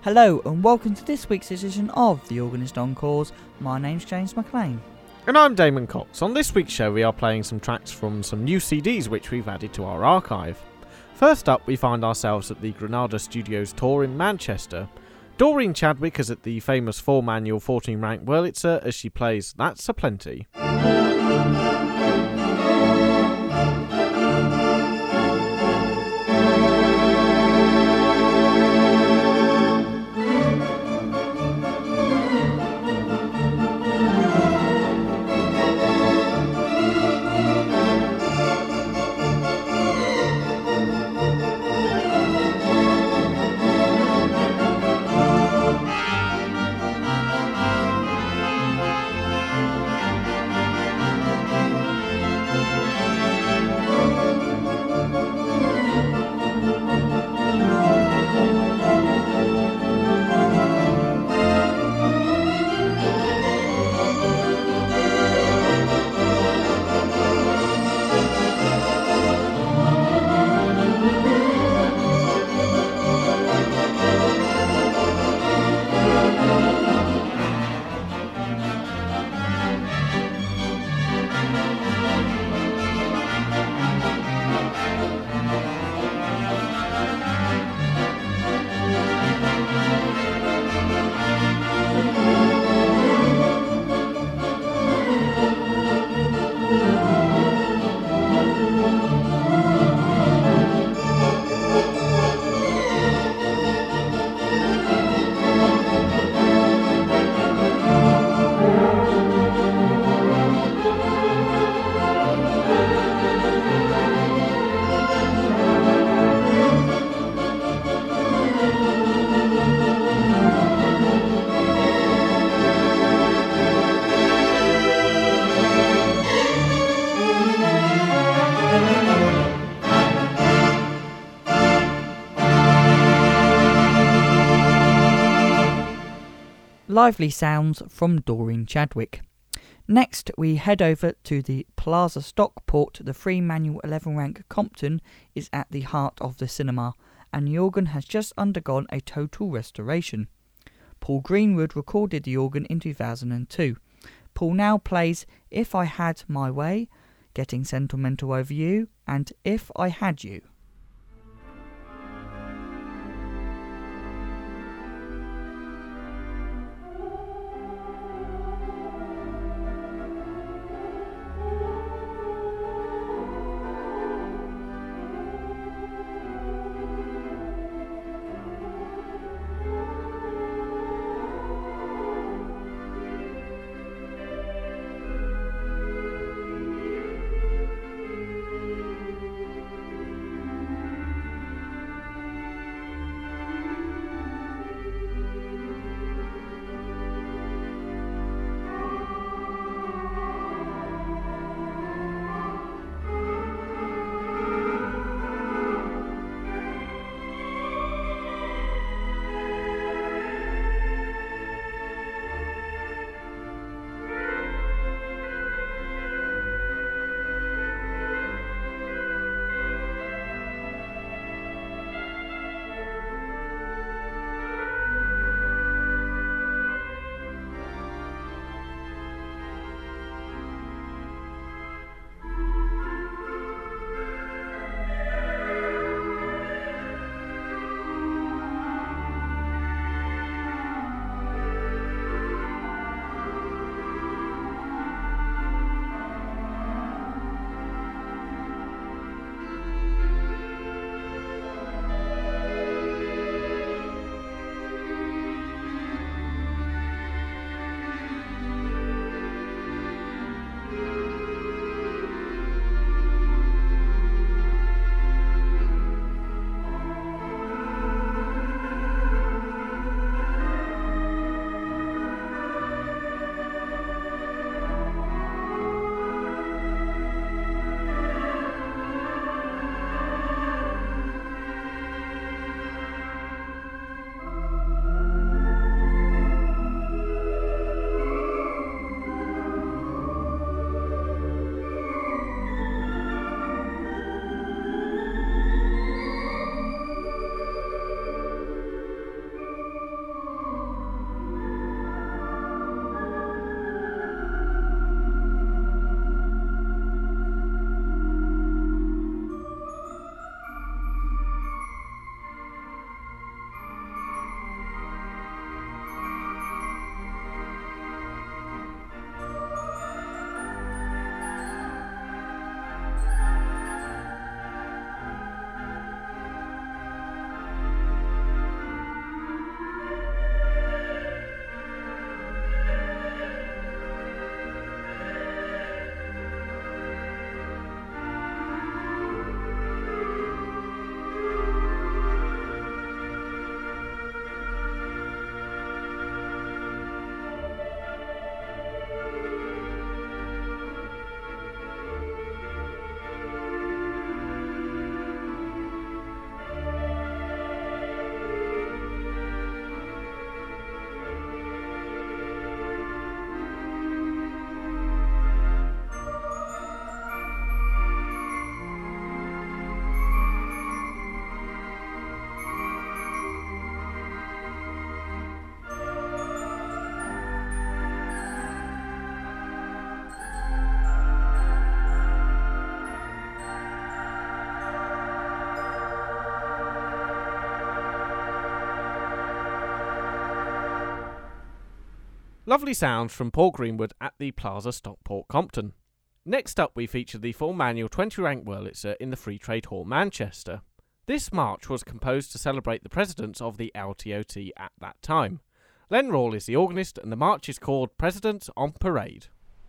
Hello and welcome to this week's edition of The Organist Encores. My name's James McLean. And I'm Damon Cox. On this week's show we are playing some tracks from some new CDs which we've added to our archive. First up we find ourselves at the Granada Studios tour in Manchester. Doreen Chadwick is at the famous 4-manual 14-rank Wurlitzer as she plays That's a Plenty. Lively sounds from Doreen Chadwick. Next we head over to the Plaza Stockport. The 3-manual 11-rank Compton is at the heart of the cinema and the organ has just undergone a total restoration. Paul Greenwood recorded the organ in 2002. Paul now plays If I Had My Way, Getting Sentimental Over You and If I Had You. Lovely sounds from Paul Greenwood at the Plaza Stockport Compton. Next up we feature the full manual 20 rank Wurlitzer in the Free Trade Hall Manchester. This march was composed to celebrate the presidents of the LTOT at that time. Len Rawle is the organist and the march is called Presidents on Parade.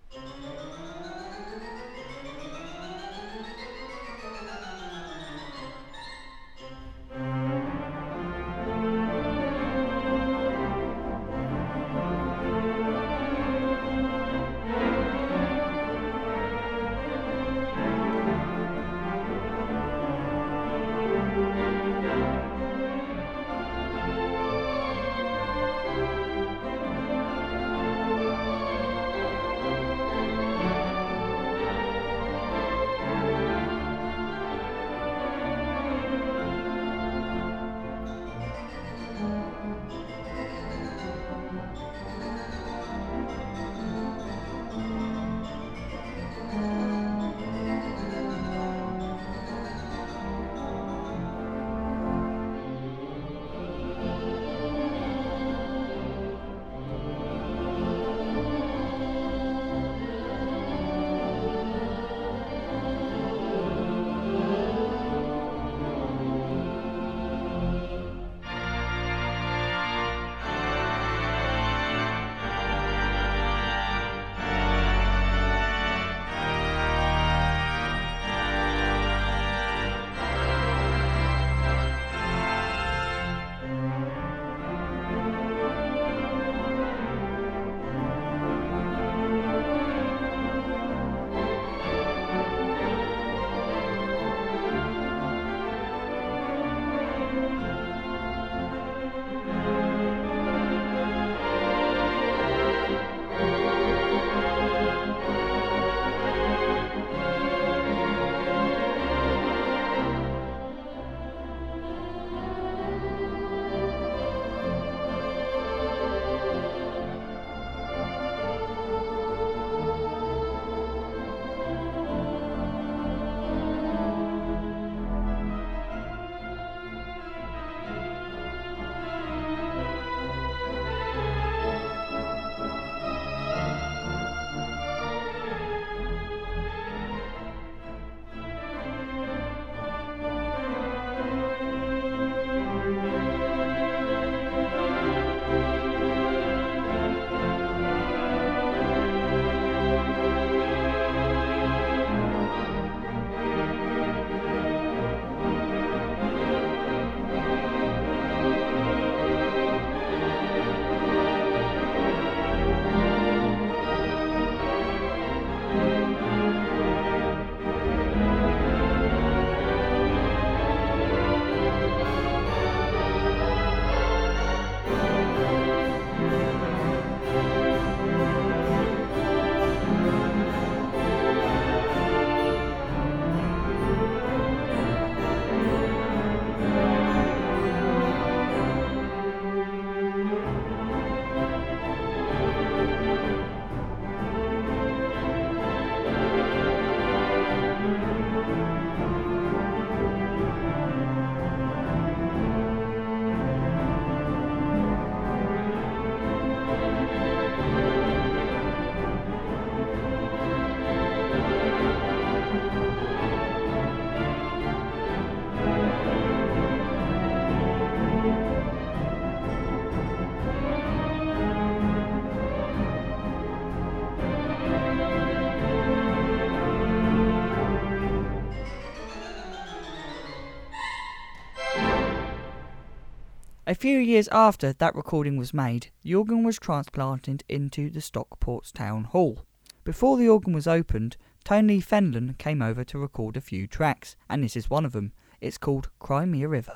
A few years after that recording was made, the organ was transplanted into the Stockport's Town Hall. Before the organ was opened, Tony Fenlon came over to record a few tracks, and this is one of them. It's called Cry Me a River.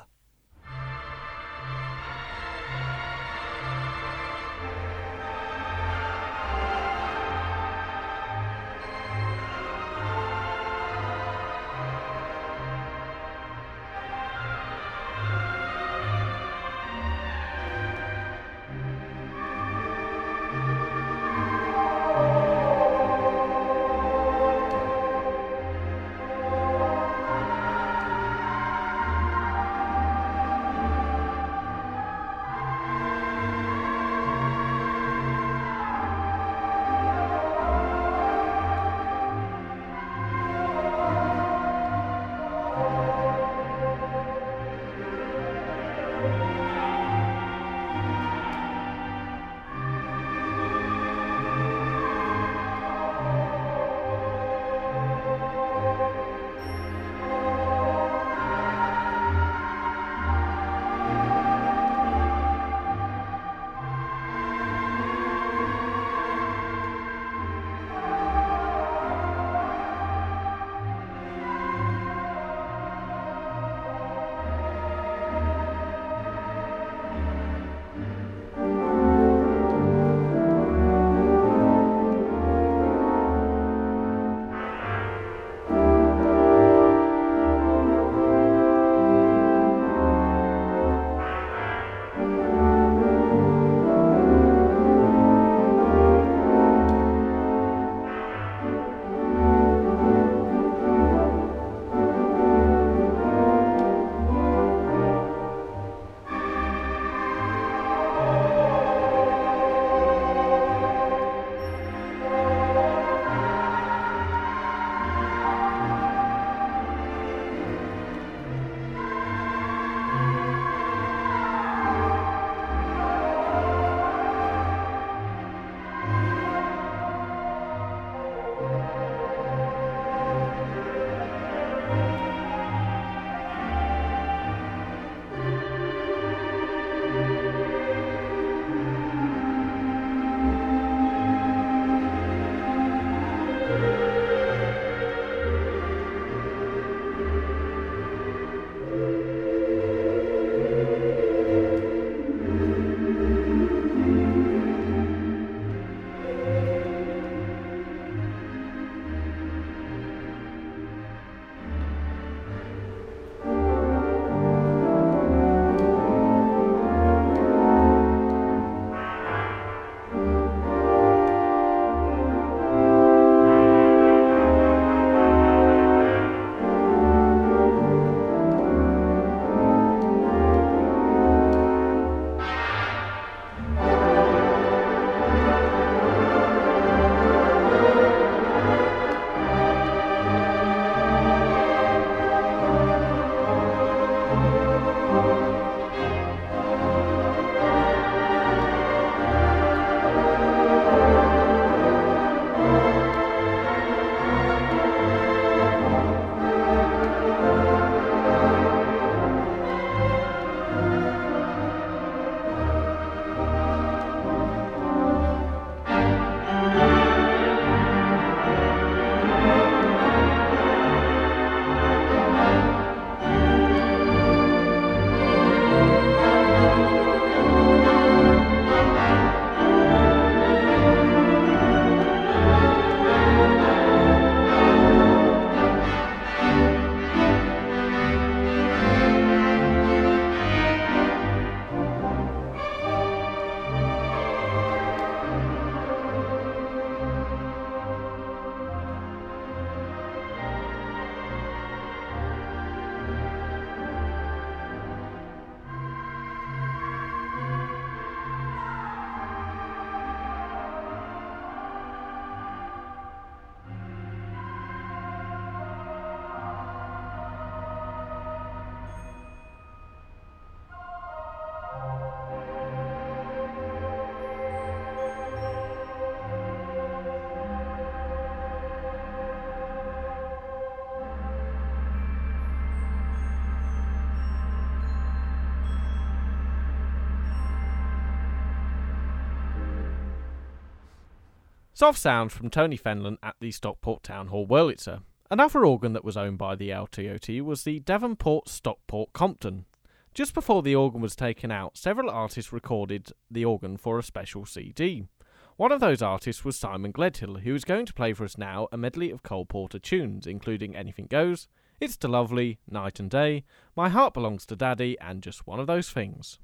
Soft sound from Tony Fenlon at the Stockport Town Hall Wurlitzer. Another organ that was owned by the LTOT was the Devonport Stockport Compton. Just before the organ was taken out, several artists recorded the organ for a special CD. One of those artists was Simon Gledhill, who is going to play for us now a medley of Cole Porter tunes, including Anything Goes, It's Still Lovely, Night and Day, My Heart Belongs to Daddy, and Just One of Those Things.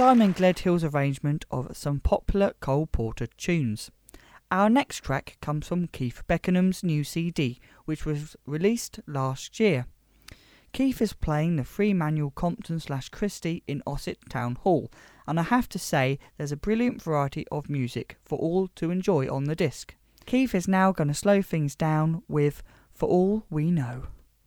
Simon Gledhill's arrangement of some popular Cole Porter tunes. Our next track comes from Keith Beckenham's new CD, which was released last year. Keith is playing the Fremantle Compton/Christie in Ossett Town Hall, and I have to say there's a brilliant variety of music for all to enjoy on the disc. Keith is now going to slow things down with For All We Know.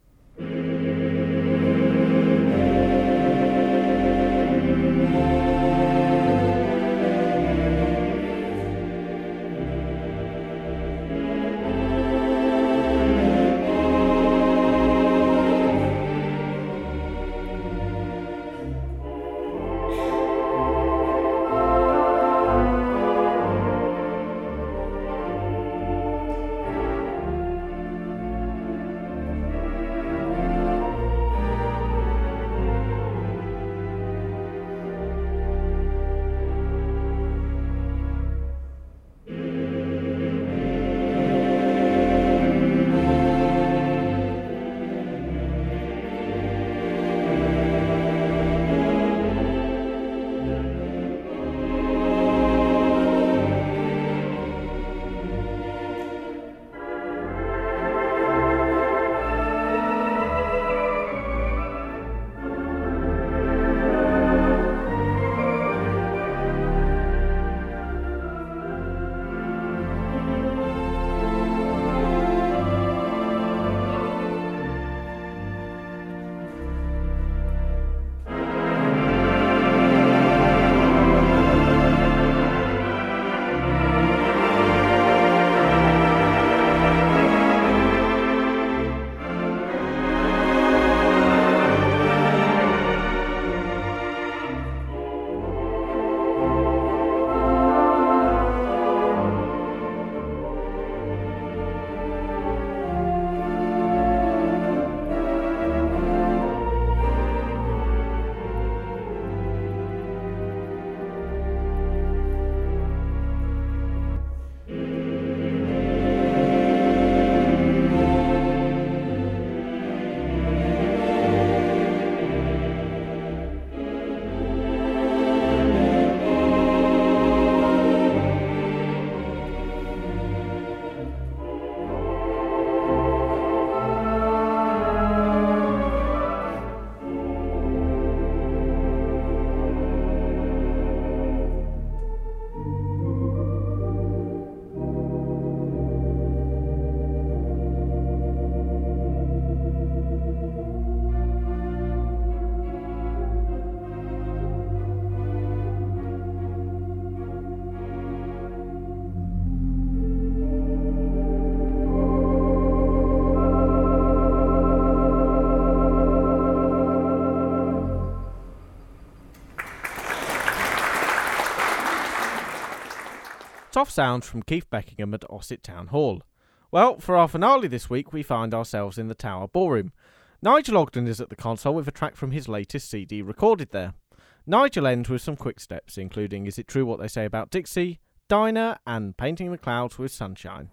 Soft sounds from Keith Beckenham at Ossett Town Hall. Well, for our finale this week, we find ourselves in the Tower Ballroom. Nigel Ogden is at the console with a track from his latest CD recorded there. Nigel ends with some quick steps, including Is It True What They Say About Dixie, Dinah, and Painting the Clouds with Sunshine.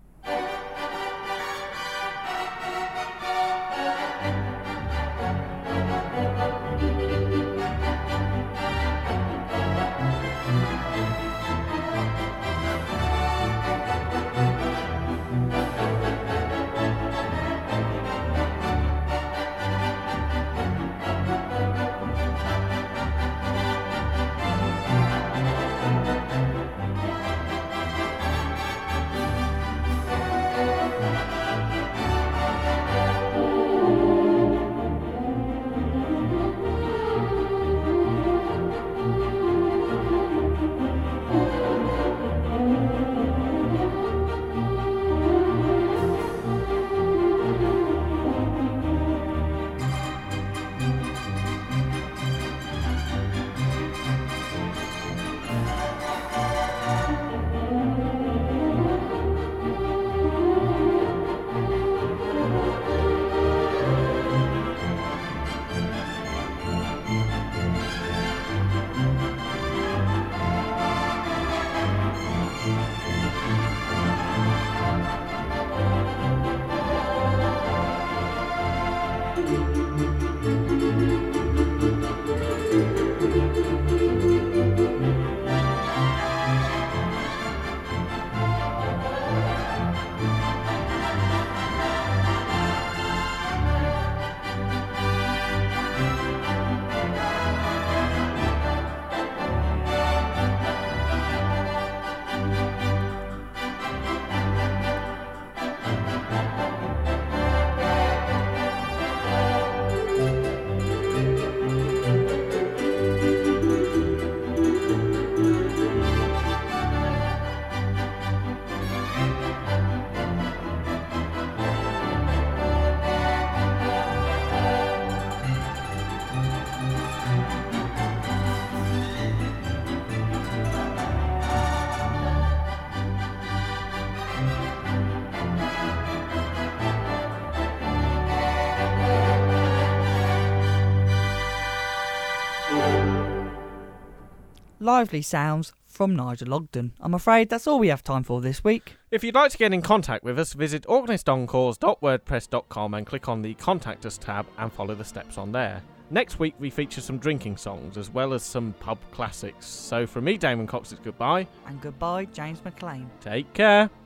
Lively sounds from Nigel Ogden. I'm afraid that's all we have time for this week. If you'd like to get in contact with us, visit organistencores.wordpress.com and click on the Contact Us tab and follow the steps on there. Next week we feature some drinking songs as well as some pub classics. So from me, Damon Cox, it's goodbye. And goodbye, James McLean. Take care.